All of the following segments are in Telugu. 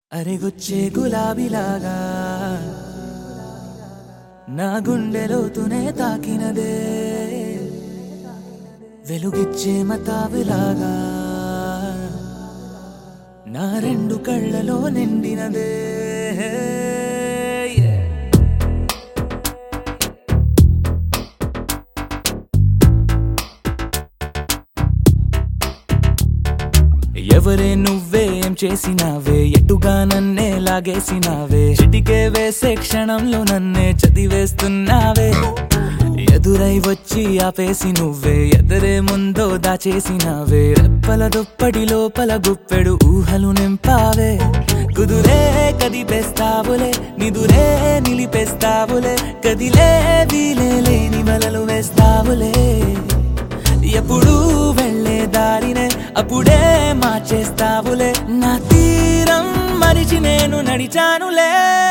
అరెగొచ్చే గులాబీలాగా నా గుండెలోతునే తాకినదే వెలుగిచ్చే మతాబులాగా నా రెండు కళ్ళలో నిండినదే ఎవరే నువ్వే ఏం చేసినావే ఎటుగా నన్నే లాగేసినావే చిటికే వేసే క్షణంలో నన్నే చదివేస్తున్నావే ఎదురై వచ్చి ఆపేసి నువ్వే ఎదరే ముందో దాచేసినావే రెప్పల దుప్పటి లోపల గుప్పెడు ఊహలు నింపావే కుదురే కదిపేస్తావులే నిదురే నిలిపేస్తావులే కదిలే వీలే లేని వలలు వేస్తావులే ఎప్పుడు వెళ్ళే దారినే అప్పుడే మార్చేస్తావులే నా తీరం మరిచి నేను నడిచానులే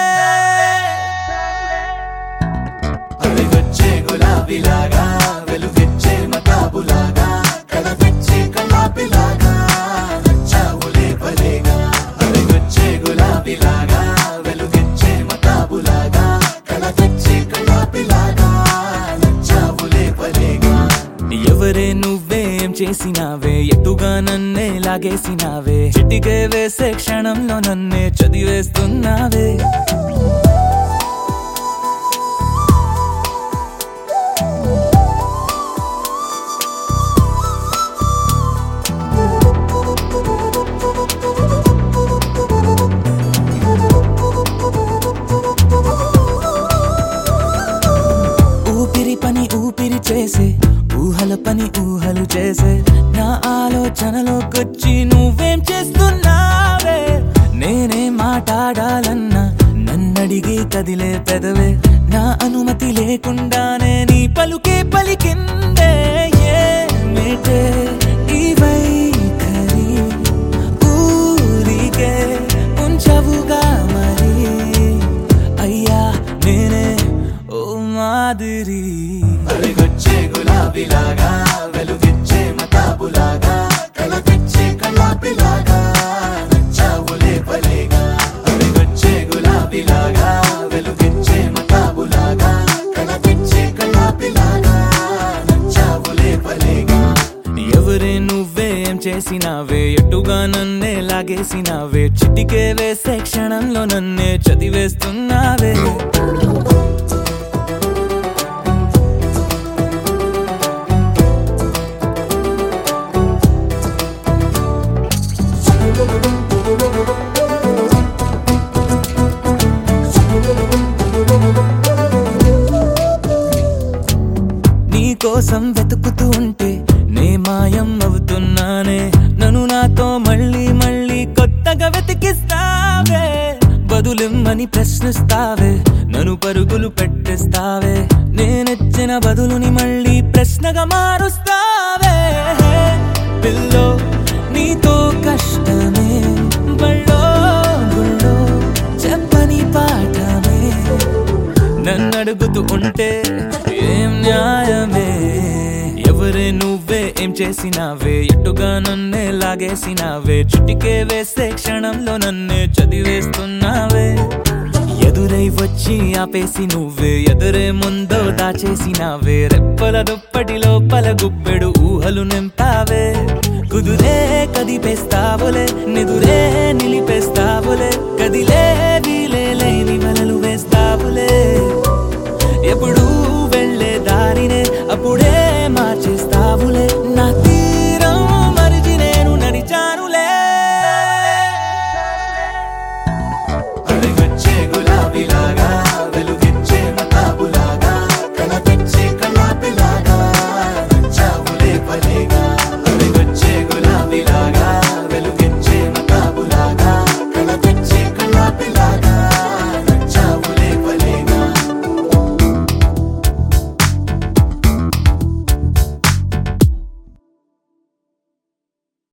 అవిగొచ్చే గులాబీలాగా వెలుగిచ్చే మతాబులాగా కడపిచ్చే కళాపిలాగా నచ్చావులే భలేగా అవిగొచ్చే గులాబీలాగా వెలుగిచ్చే మతాబులాగా కడపిచ్చే కళాపిలాగా నచ్చావులే భలేగా ఎవరే నువ్వేం చేసినావే ఎటుగా నన్నే లాగేసినావే చిటికే వేసే క్షణంలో నన్నే చదివేస్తున్నావే ఊపిరి పని ఊపిరి చేసే ఊహల పని ఊహలు చేసే నా ఆలోచనలోకొచ్చి నువ్వేం చేస్తున్నావే నేనే మాట్లాడాలన్నా నన్నడిగి కదిలే పెదవే నా అనుమతి లేకుండానే నీ పలుకే పలికిందే ఏమిటే ఈ వైఖరి ఊరికే ఉంచవుగా మరి అయ్యా నేనే ఓ మాదిరి అవిగొచ్చే గులాబీలాగా వెలుగిచ్చే మతాబులాగా కలపిచ్చే కళాపిలాగా నచ్చావులే భలేగా అవిగొచ్చే గులాబీలాగా వెలుగిచ్చే మతాబులాగా కలపిచ్చే కళాపిలాగా నచ్చావులే భలేగా ఎవరే నువ్వేం చేసినావే ఎటుగా నన్నే లాగేసినావే చిటికే వేసే క్షణంలో నన్నే చదివేస్తున్నావే కోసం వెతుకుతూ ఉంటే నే మాయం అవుతున్నానే నన్ను నాతో మళ్ళీ మళ్ళీ కొత్తగా వెతికిస్తావే బదులిమ్మని ప్రశ్నిస్తావే నన్ను పరుగులు పెట్టిస్తావే నేనెచ్చిన బదులుని మళ్ళీ ప్రశ్నగా మారుస్తావే పిల్లో నీతో కష్టమే బళ్ళో గుళ్ళో చెప్పని పాఠమే నన్నడుగుతూ ఉంటే ఏం న్యాయమే ఎవరే నువ్వే ఏం చేసినావే ఎటుగా నన్నే లాగేసినావే చుటికే వేసే క్షణంలో నన్నే చదివేస్తున్నావే ఎదురై వచ్చి ఆపేసి నువ్వే ఎదురే ముందో దాచేసినావే రెప్పల దుప్పటి లోపల గుప్పెడు ఊహలు నింపావే కుదురే కదిపేస్తావులే నిదురే నిలిపేస్తావులే